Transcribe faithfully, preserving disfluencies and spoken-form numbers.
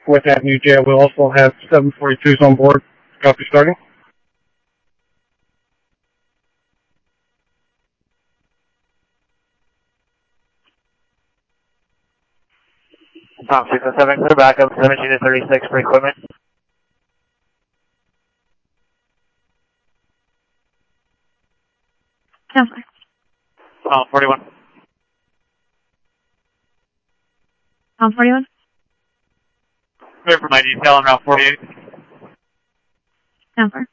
fourth Avenue Jail. We'll also have seven forty-twos on board. Copy starting. Tom six oh seven, clear backup, seventeen to thirty-six for equipment. ten four. Tom forty-one. Tom forty-one. Clear for my detail on Route forty-eight. ten four.